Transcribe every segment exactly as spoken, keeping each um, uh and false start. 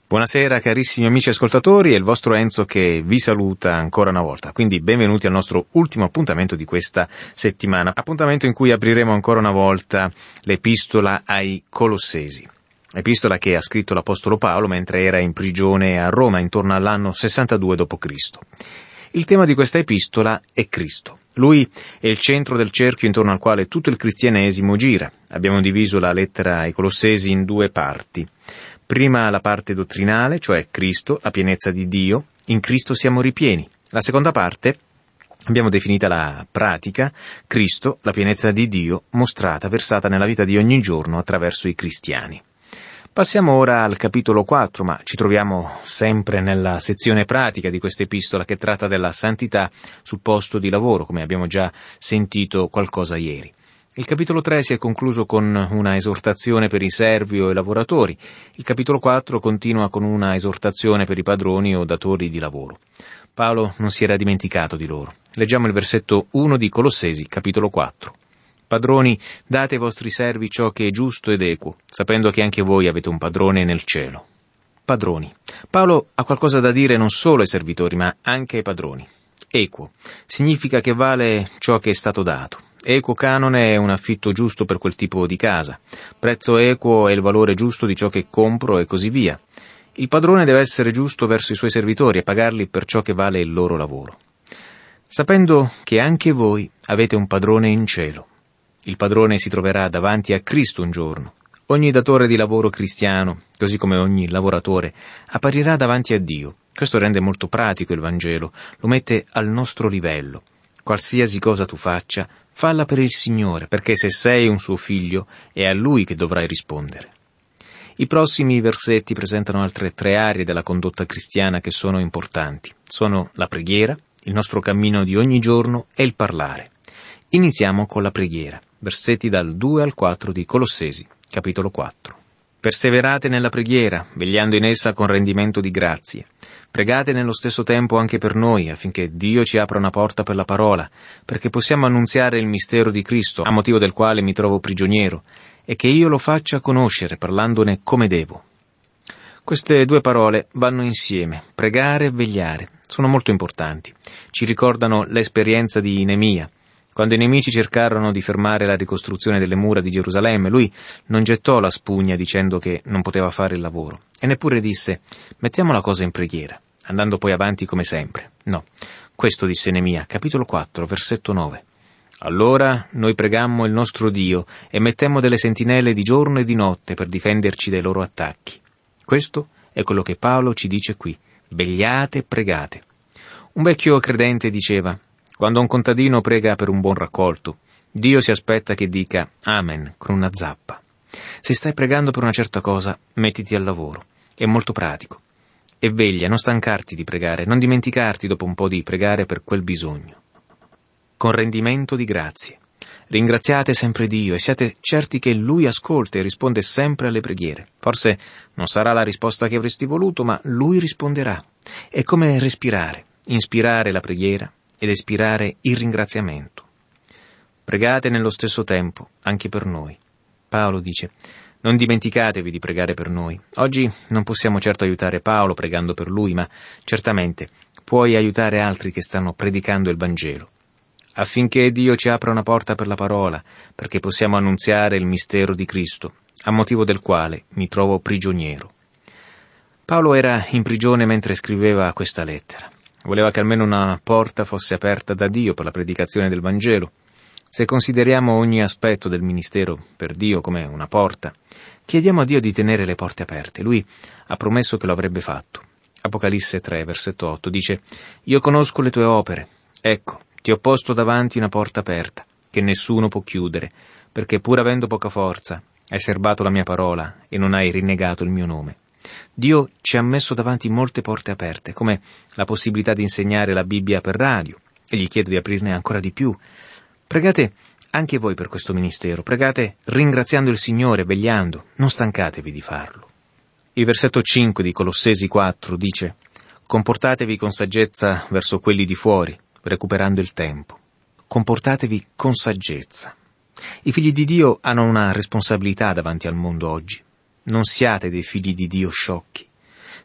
Buonasera carissimi amici ascoltatori, è il vostro Enzo che vi saluta ancora una volta, quindi benvenuti al nostro ultimo appuntamento di questa settimana, appuntamento in cui apriremo ancora una volta l'epistola ai Colossesi, epistola che ha scritto l'Apostolo Paolo mentre era in prigione a Roma intorno all'anno sessantadue dopo Cristo. Il tema di questa epistola è Cristo. Lui è il centro del cerchio intorno al quale tutto il cristianesimo gira. Abbiamo diviso la lettera ai Colossesi in due parti. Prima la parte dottrinale, cioè Cristo, la pienezza di Dio, in Cristo siamo ripieni. La seconda parte abbiamo definita la pratica, Cristo, la pienezza di Dio, mostrata, versata nella vita di ogni giorno attraverso i cristiani. Passiamo ora al capitolo quattro, ma ci troviamo sempre nella sezione pratica di questa epistola che tratta della santità sul posto di lavoro, come abbiamo già sentito qualcosa ieri. Il capitolo tre si è concluso con una esortazione per i servi o i lavoratori. Il capitolo quattro continua con una esortazione per i padroni o datori di lavoro. Paolo non si era dimenticato di loro. Leggiamo il versetto uno di Colossesi, capitolo quattro. Padroni, date ai vostri servi ciò che è giusto ed equo, sapendo che anche voi avete un padrone nel cielo. Padroni. Paolo ha qualcosa da dire non solo ai servitori, ma anche ai padroni. Equo. Significa che vale ciò che è stato dato. Equo canone è un affitto giusto per quel tipo di casa. Prezzo equo è il valore giusto di ciò che compro e così via. Il padrone deve essere giusto verso i suoi servitori e pagarli per ciò che vale il loro lavoro. Sapendo che anche voi avete un padrone in cielo. Il padrone si troverà davanti a Cristo un giorno. Ogni datore di lavoro cristiano, così come ogni lavoratore, apparirà davanti a Dio. Questo rende molto pratico il Vangelo, lo mette al nostro livello. Qualsiasi cosa tu faccia, falla per il Signore, perché se sei un suo figlio, è a Lui che dovrai rispondere. I prossimi versetti presentano altre tre aree della condotta cristiana che sono importanti. Sono la preghiera, il nostro cammino di ogni giorno e il parlare. Iniziamo con la preghiera, versetti dal due al quattro di Colossesi, capitolo quattro. Perseverate nella preghiera, vegliando in essa con rendimento di grazie. Pregate nello stesso tempo anche per noi, affinché Dio ci apra una porta per la parola, perché possiamo annunziare il mistero di Cristo, a motivo del quale mi trovo prigioniero, e che io lo faccia conoscere, parlandone come devo. Queste due parole vanno insieme, pregare e vegliare, sono molto importanti. Ci ricordano l'esperienza di Neemia. Quando i nemici cercarono di fermare la ricostruzione delle mura di Gerusalemme, lui non gettò la spugna dicendo che non poteva fare il lavoro, e neppure disse, mettiamo la cosa in preghiera, andando poi avanti come sempre. No, questo disse Neemia, capitolo quattro, versetto nove. Allora noi pregammo il nostro Dio e mettemmo delle sentinelle di giorno e di notte per difenderci dai loro attacchi. Questo è quello che Paolo ci dice qui, vegliate e pregate. Un vecchio credente diceva, quando un contadino prega per un buon raccolto, Dio si aspetta che dica Amen con una zappa. Se stai pregando per una certa cosa, mettiti al lavoro. È molto pratico. E veglia, non stancarti di pregare, non dimenticarti dopo un po' di pregare per quel bisogno. Con rendimento di grazie. Ringraziate sempre Dio e siate certi che Lui ascolta e risponde sempre alle preghiere. Forse non sarà la risposta che avresti voluto, ma Lui risponderà. È come respirare, inspirare la preghiera ed espirare il ringraziamento. Pregate nello stesso tempo, anche per noi. Paolo dice, non dimenticatevi di pregare per noi. Oggi non possiamo certo aiutare Paolo pregando per lui, ma certamente puoi aiutare altri che stanno predicando il Vangelo, affinché Dio ci apra una porta per la parola, perché possiamo annunziare il mistero di Cristo, a motivo del quale mi trovo prigioniero. Paolo era in prigione mentre scriveva questa lettera. Voleva che almeno una porta fosse aperta da Dio per la predicazione del Vangelo. Se consideriamo ogni aspetto del ministero per Dio come una porta, chiediamo a Dio di tenere le porte aperte. Lui ha promesso che lo avrebbe fatto. Apocalisse tre, versetto otto, dice «Io conosco le tue opere. Ecco, ti ho posto davanti una porta aperta, che nessuno può chiudere, perché pur avendo poca forza, hai serbato la mia parola e non hai rinnegato il mio nome». Dio ci ha messo davanti molte porte aperte, come la possibilità di insegnare la Bibbia per radio, e gli chiedo di aprirne ancora di più. Pregate anche voi per questo ministero, pregate ringraziando il Signore, vegliando, non stancatevi di farlo. Il versetto cinque di Colossesi quattro dice «Comportatevi con saggezza verso quelli di fuori, recuperando il tempo». Comportatevi con saggezza. I figli di Dio hanno una responsabilità davanti al mondo oggi. Non siate dei figli di Dio sciocchi.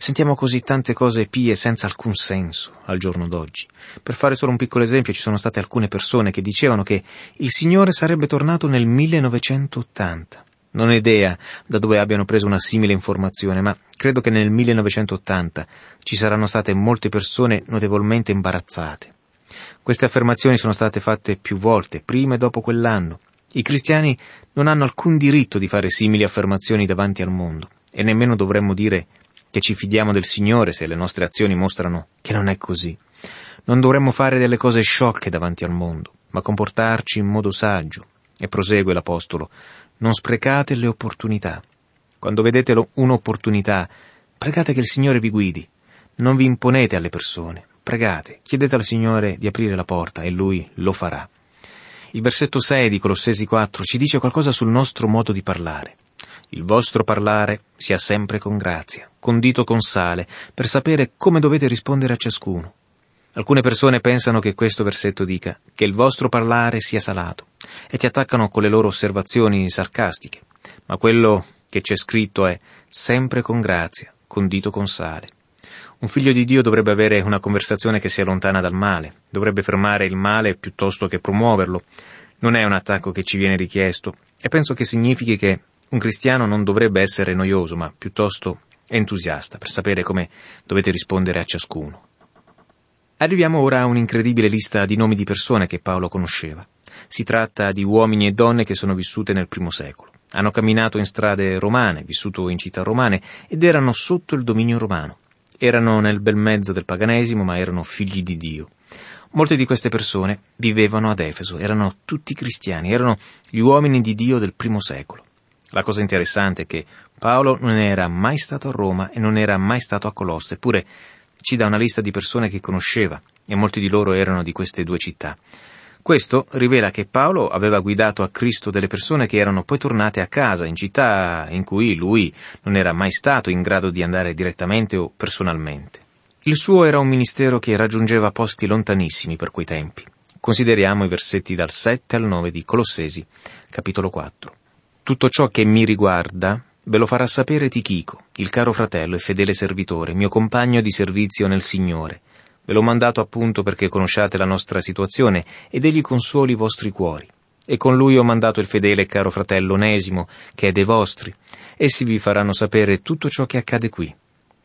Sentiamo così tante cose pie senza alcun senso al giorno d'oggi. Per fare solo un piccolo esempio, ci sono state alcune persone che dicevano che il Signore sarebbe tornato nel millenovecentottanta. Non ho idea da dove abbiano preso una simile informazione, ma credo che nel millenovecentottanta ci saranno state molte persone notevolmente imbarazzate. Queste affermazioni sono state fatte più volte, prima e dopo quell'anno. I cristiani non hanno alcun diritto di fare simili affermazioni davanti al mondo, e nemmeno dovremmo dire che ci fidiamo del Signore se le nostre azioni mostrano che non è così. Non dovremmo fare delle cose sciocche davanti al mondo, ma comportarci in modo saggio. E prosegue l'Apostolo: non sprecate le opportunità. Quando vedete un'opportunità, pregate che il Signore vi guidi. Non vi imponete alle persone. Pregate, chiedete al Signore di aprire la porta e Lui lo farà. Il versetto sei di Colossesi quattro ci dice qualcosa sul nostro modo di parlare. Il vostro parlare sia sempre con grazia, condito con sale, per sapere come dovete rispondere a ciascuno. Alcune persone pensano che questo versetto dica che il vostro parlare sia salato e ti attaccano con le loro osservazioni sarcastiche, ma quello che c'è scritto è sempre con grazia, condito con sale. Un figlio di Dio dovrebbe avere una conversazione che sia lontana dal male, dovrebbe fermare il male piuttosto che promuoverlo. Non è un attacco che ci viene richiesto, e penso che significhi che un cristiano non dovrebbe essere noioso, ma piuttosto entusiasta, per sapere come dovete rispondere a ciascuno. Arriviamo ora a un'incredibile lista di nomi di persone che Paolo conosceva. Si tratta di uomini e donne che sono vissute nel primo secolo. Hanno camminato in strade romane, vissuto in città romane ed erano sotto il dominio romano. Erano nel bel mezzo del paganesimo, ma erano figli di Dio. Molte di queste persone vivevano ad Efeso, erano tutti cristiani, erano gli uomini di Dio del primo secolo. La cosa interessante è che Paolo non era mai stato a Roma e non era mai stato a Colosse, eppure ci dà una lista di persone che conosceva, e molti di loro erano di queste due città. Questo rivela che Paolo aveva guidato a Cristo delle persone che erano poi tornate a casa, in città in cui lui non era mai stato in grado di andare direttamente o personalmente. Il suo era un ministero che raggiungeva posti lontanissimi per quei tempi. Consideriamo i versetti dal sette al nove di Colossesi, capitolo quattro. Tutto ciò che mi riguarda ve lo farà sapere Tichico, il caro fratello e fedele servitore, mio compagno di servizio nel Signore. Ve l'ho mandato appunto perché conosciate la nostra situazione ed egli consoli i vostri cuori. E con lui ho mandato il fedele e caro fratello Onesimo, che è dei vostri. Essi vi faranno sapere tutto ciò che accade qui.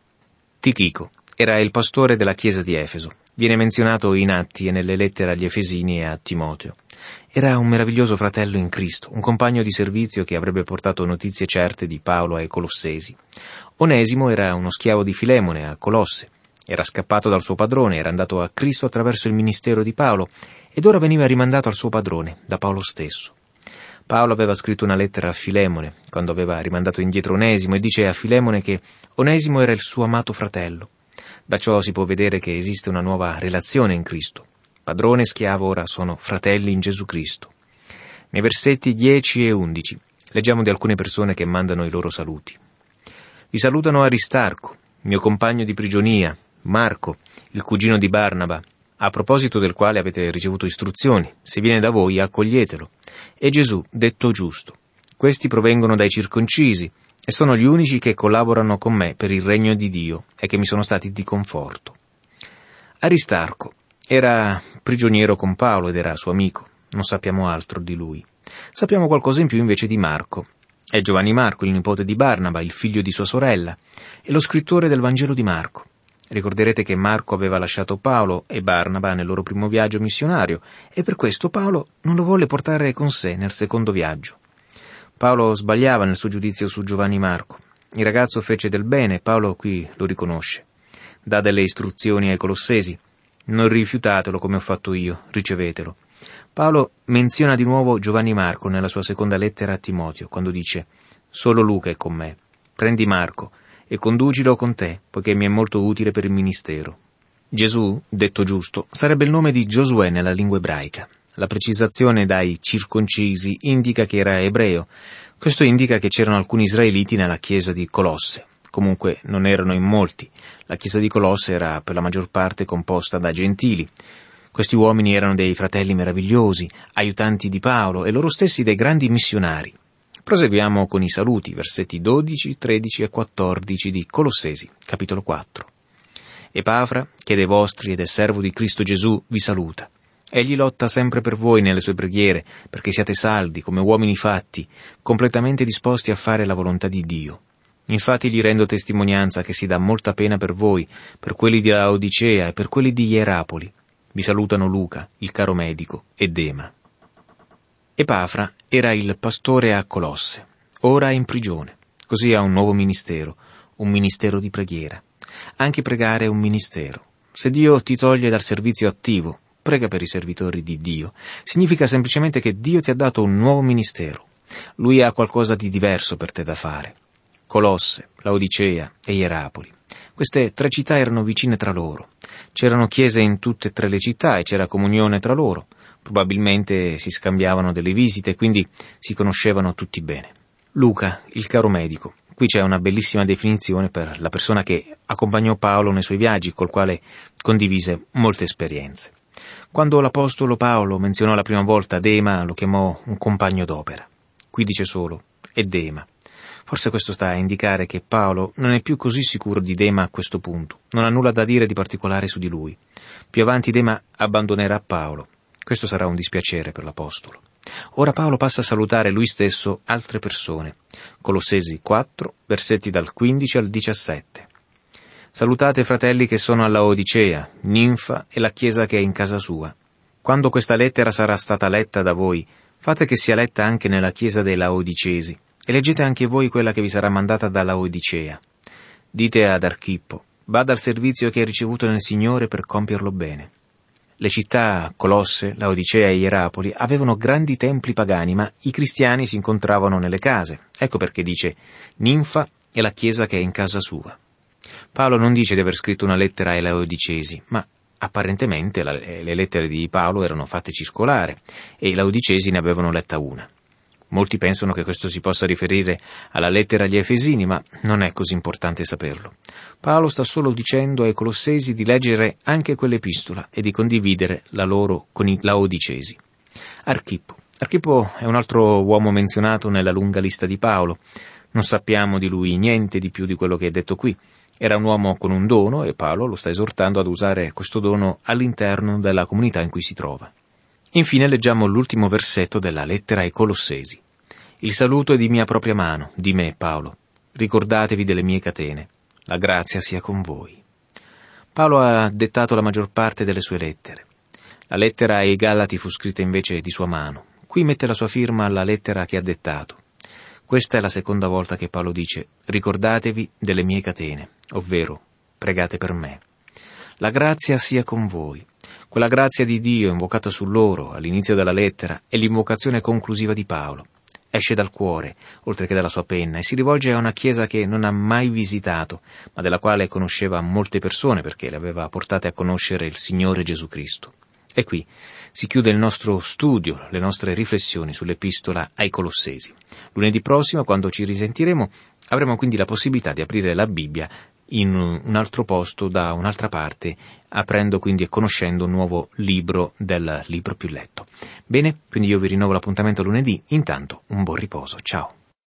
Tichico era il pastore della chiesa di Efeso. Viene menzionato in Atti e nelle lettere agli Efesini e a Timoteo. Era un meraviglioso fratello in Cristo, un compagno di servizio che avrebbe portato notizie certe di Paolo ai Colossesi. Onesimo era uno schiavo di Filemone a Colosse. Era scappato dal suo padrone, era andato a Cristo attraverso il ministero di Paolo ed ora veniva rimandato al suo padrone, da Paolo stesso. Paolo aveva scritto una lettera a Filemone, quando aveva rimandato indietro Onesimo, e dice a Filemone che Onesimo era il suo amato fratello. Da ciò si può vedere che esiste una nuova relazione in Cristo. Padrone e schiavo ora sono fratelli in Gesù Cristo. Nei versetti dieci e undici leggiamo di alcune persone che mandano i loro saluti. Vi salutano Aristarco, mio compagno di prigionia, Marco, il cugino di Barnaba, a proposito del quale avete ricevuto istruzioni. Se viene da voi, accoglietelo. E Gesù, detto giusto. Questi provengono dai circoncisi e sono gli unici che collaborano con me per il regno di Dio e che mi sono stati di conforto. Aristarco era prigioniero con Paolo ed era suo amico. Non sappiamo altro di lui. Sappiamo qualcosa in più invece di Marco. È Giovanni Marco, il nipote di Barnaba, il figlio di sua sorella, e lo scrittore del Vangelo di Marco. Ricorderete che Marco aveva lasciato Paolo e Barnaba nel loro primo viaggio missionario, e per questo Paolo non lo volle portare con sé nel secondo viaggio. Paolo sbagliava nel suo giudizio su Giovanni Marco. Il ragazzo fece del bene, Paolo qui lo riconosce. Dà delle istruzioni ai Colossesi. Non rifiutatelo come ho fatto io, ricevetelo. Paolo menziona di nuovo Giovanni Marco nella sua seconda lettera a Timoteo, quando dice: «Solo Luca è con me. Prendi Marco e conducilo con te, poiché mi è molto utile per il ministero». Gesù, detto giusto, sarebbe il nome di Giosuè nella lingua ebraica. La precisazione dai circoncisi indica che era ebreo. Questo indica che c'erano alcuni israeliti nella chiesa di Colosse. Comunque non erano in molti. La chiesa di Colosse era per la maggior parte composta da gentili. Questi uomini erano dei fratelli meravigliosi, aiutanti di Paolo e loro stessi dei grandi missionari. Proseguiamo con i saluti, versetti dodici, tredici e quattordici di Colossesi, capitolo quattro. Epafra, che dei vostri ed è servo di Cristo Gesù, vi saluta. Egli lotta sempre per voi nelle sue preghiere, perché siate saldi, come uomini fatti, completamente disposti a fare la volontà di Dio. Infatti gli rendo testimonianza che si dà molta pena per voi, per quelli di Laodicea e per quelli di Ierapoli. Vi salutano Luca, il caro medico, e Dema. Epafra era il pastore a Colosse, ora è in prigione, così ha un nuovo ministero, un ministero di preghiera. Anche pregare è un ministero. Se Dio ti toglie dal servizio attivo, prega per i servitori di Dio. Significa semplicemente che Dio ti ha dato un nuovo ministero. Lui ha qualcosa di diverso per te da fare. Colosse, Laodicea e Ierapoli. Queste tre città erano vicine tra loro. C'erano chiese in tutte e tre le città e c'era comunione tra loro. Probabilmente si scambiavano delle visite e quindi si conoscevano tutti bene. Luca, il caro medico. Qui c'è una bellissima definizione per la persona che accompagnò Paolo nei suoi viaggi, col quale condivise molte esperienze. Quando l'apostolo Paolo menzionò la prima volta Dema, lo chiamò un compagno d'opera. Qui dice solo, e Dema. Forse questo sta a indicare che Paolo non è più così sicuro di Dema a questo punto, non ha nulla da dire di particolare su di lui. Più avanti Dema abbandonerà Paolo. Questo sarà un dispiacere per l'apostolo. Ora Paolo passa a salutare lui stesso altre persone. Colossesi quattro, versetti dal quindici al diciassette. Salutate fratelli che sono alla Odicea, Ninfa e la chiesa che è in casa sua. Quando questa lettera sarà stata letta da voi, fate che sia letta anche nella chiesa dei Laodicesi, e leggete anche voi quella che vi sarà mandata da Laodicea. Dite ad Archippo, vada al servizio che hai ricevuto nel Signore per compierlo bene. Le città, Colosse, Laodicea e Ierapoli, avevano grandi templi pagani, ma i cristiani si incontravano nelle case. Ecco perché dice Ninfa e la chiesa che è in casa sua. Paolo non dice di aver scritto una lettera ai Laodicesi, ma apparentemente la, le lettere di Paolo erano fatte circolare e i Laodicesi ne avevano letta una. Molti pensano che questo si possa riferire alla lettera agli Efesini, ma non è così importante saperlo. Paolo sta solo dicendo ai Colossesi di leggere anche quell'epistola e di condividere la loro con i Laodicesi. Archippo. Archippo è un altro uomo menzionato nella lunga lista di Paolo. Non sappiamo di lui niente di più di quello che è detto qui. Era un uomo con un dono e Paolo lo sta esortando ad usare questo dono all'interno della comunità in cui si trova. Infine leggiamo l'ultimo versetto della lettera ai Colossesi. Il saluto è di mia propria mano, di me, Paolo. Ricordatevi delle mie catene. La grazia sia con voi. Paolo ha dettato la maggior parte delle sue lettere. La lettera ai Galati fu scritta invece di sua mano. Qui mette la sua firma alla lettera che ha dettato. Questa è la seconda volta che Paolo dice ricordatevi delle mie catene, ovvero pregate per me. La grazia sia con voi. Quella grazia di Dio invocata su loro all'inizio della lettera è l'invocazione conclusiva di Paolo. Esce dal cuore, oltre che dalla sua penna, e si rivolge a una chiesa che non ha mai visitato, ma della quale conosceva molte persone perché le aveva portate a conoscere il Signore Gesù Cristo. E qui si chiude il nostro studio, le nostre riflessioni sull'epistola ai Colossesi. Lunedì prossimo, quando ci risentiremo, avremo quindi la possibilità di aprire la Bibbia in un altro posto, da un'altra parte, aprendo quindi e conoscendo un nuovo libro del libro più letto. Bene, quindi io vi rinnovo l'appuntamento lunedì, intanto un buon riposo, ciao.